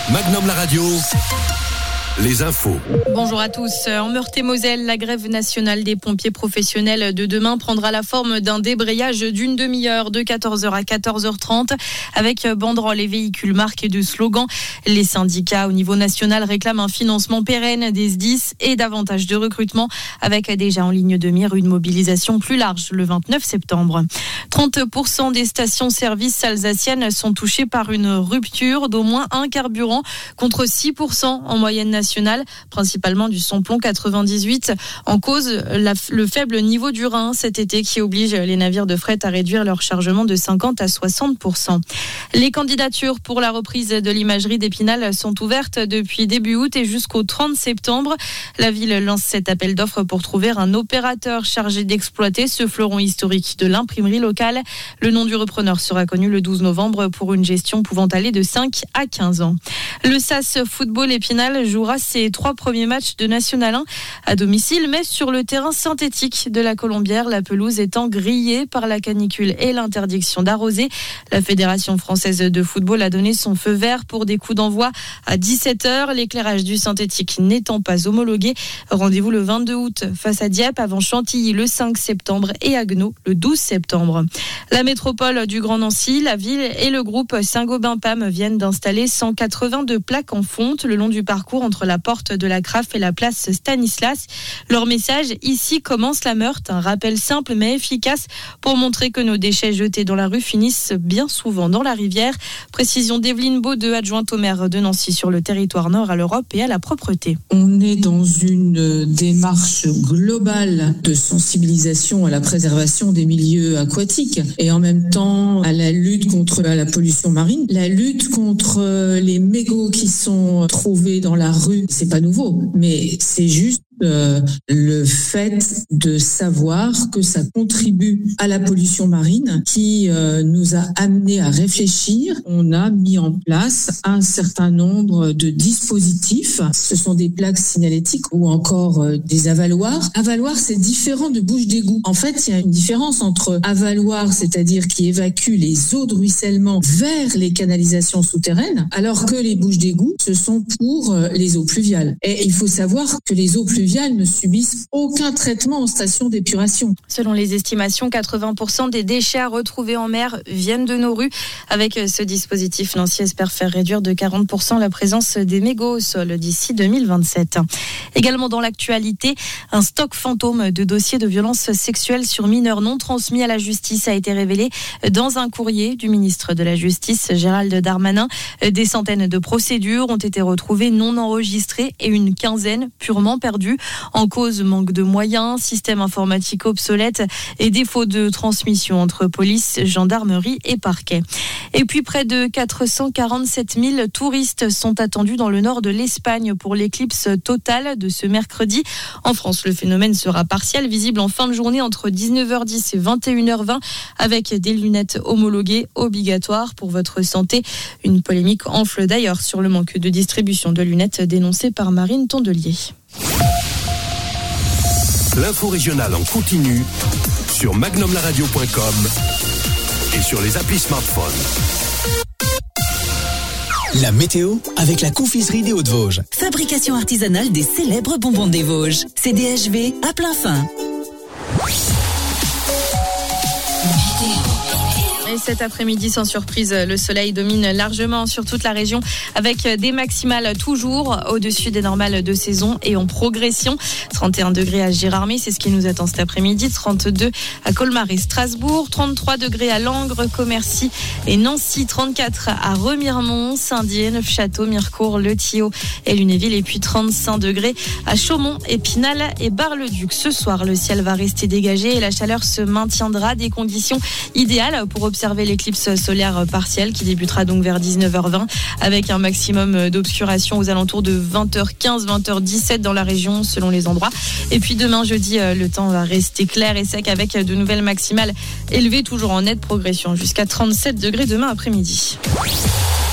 Magnum la radio. Les infos. Bonjour à tous. En Meurthe-et-Moselle, la grève nationale des pompiers professionnels de demain prendra la forme d'un débrayage d'une demi-heure de 14h à 14h30 avec banderoles et véhicules marqués de slogans. Les syndicats au niveau national réclament un financement pérenne des SDIS et davantage de recrutement avec déjà en ligne de mire une mobilisation plus large le 29 septembre. 30% des stations-service alsaciennes sont touchées par une rupture d'au moins un carburant contre 6% en moyenne nationale, principalement du samplon 98. En cause, le faible niveau du Rhin cet été qui oblige les navires de fret à réduire leur chargement de 50 à 60%. Les candidatures pour la reprise de l'imagerie d'Épinal sont ouvertes depuis début août et jusqu'au 30 septembre. La ville lance cet appel d'offres pour trouver un opérateur chargé d'exploiter ce fleuron historique de l'imprimerie locale. Le nom du repreneur sera connu le 12 novembre pour une gestion pouvant aller de 5 à 15 ans. Le SAS Football Épinal jouera ses 3 premiers matchs de National 1 à domicile, mais sur le terrain synthétique de la Colombière, la pelouse étant grillée par la canicule et l'interdiction d'arroser. La Fédération française de football a donné son feu vert pour des coups d'envoi à 17h, l'éclairage du synthétique n'étant pas homologué. Rendez-vous le 22 août face à Dieppe, avant Chantilly le 5 septembre et Haguenau le 12 septembre. La métropole du Grand Nancy, la ville et le groupe Saint-Gobain-Pam viennent d'installer 182 plaques en fonte le long du parcours entre la porte de la Craffe et la place Stanislas. Leur message, ici commence la Meurthe, un rappel simple mais efficace pour montrer que nos déchets jetés dans la rue finissent bien souvent dans la rivière. Précision d'Evelyne Baudeux, adjointe au maire de Nancy sur le territoire nord à l'Europe et à la propreté. On est dans une démarche globale de sensibilisation à la préservation des milieux aquatiques et en même temps à la lutte contre la pollution marine, la lutte contre les mégots qui sont trouvés dans la rue. C'est pas nouveau, mais c'est juste le fait de savoir que ça contribue à la pollution marine qui nous a amené à réfléchir. On a mis en place un certain nombre de dispositifs. Ce sont des plaques signalétiques ou encore des avaloirs. Avaloir, c'est différent de bouche d'égout. En fait, il y a une différence entre avaloir, c'est-à-dire qui évacue les eaux de ruissellement vers les canalisations souterraines, alors que les bouches d'égout, ce sont pour les eaux pluviales. Et il faut savoir que les eaux pluviales ne subissent aucun traitement en station d'épuration. Selon les estimations, 80% des déchets à retrouver en mer viennent de nos rues. Avec ce dispositif, Nancy espère faire réduire de 40% la présence des mégots au sol d'ici 2027. Également dans l'actualité, un stock fantôme de dossiers de violences sexuelles sur mineurs non transmis à la justice a été révélé dans un courrier du ministre de la Justice, Gérald Darmanin. Des centaines de procédures ont été retrouvées non enregistrées et une quinzaine purement perdues. En cause, manque de moyens, système informatique obsolète et défaut de transmission entre police, gendarmerie et parquet. Et puis près de 447 000 touristes sont attendus dans le nord de l'Espagne pour l'éclipse totale de ce mercredi. En France, le phénomène sera partiel, visible en fin de journée entre 19h10 et 21h20 avec des lunettes homologuées obligatoires pour votre santé. Une polémique enfle d'ailleurs sur le manque de distribution de lunettes dénoncée par Marine Tondelier. L'info régionale en continu sur magnumlaradio.com et sur les applis smartphones. La météo avec la confiserie des Hauts-de-Vosges. Fabrication artisanale des célèbres bonbons des Vosges. CDHV à plein fin. Et cet après-midi, sans surprise, le soleil domine largement sur toute la région avec des maximales toujours au-dessus des normales de saison et en progression. 31 degrés à Gérardmer, c'est ce qui nous attend cet après-midi. 32 à Colmar et Strasbourg. 33 degrés à Langres, Commercy et Nancy. 34 à Remiremont, Saint-Dié, Neufchâteau, Mirecourt, Le Thillot et Lunéville. Et puis 35 degrés à Chaumont, Épinal et Bar-le-Duc. Ce soir, le ciel va rester dégagé et la chaleur se maintiendra. Des conditions idéales pour observer l'éclipse solaire partielle qui débutera donc vers 19h20 avec un maximum d'obscuration aux alentours de 20h15, 20h17 dans la région selon les endroits. Et puis demain jeudi, le temps va rester clair et sec avec de nouvelles maximales élevées toujours en nette progression jusqu'à 37 degrés demain après-midi.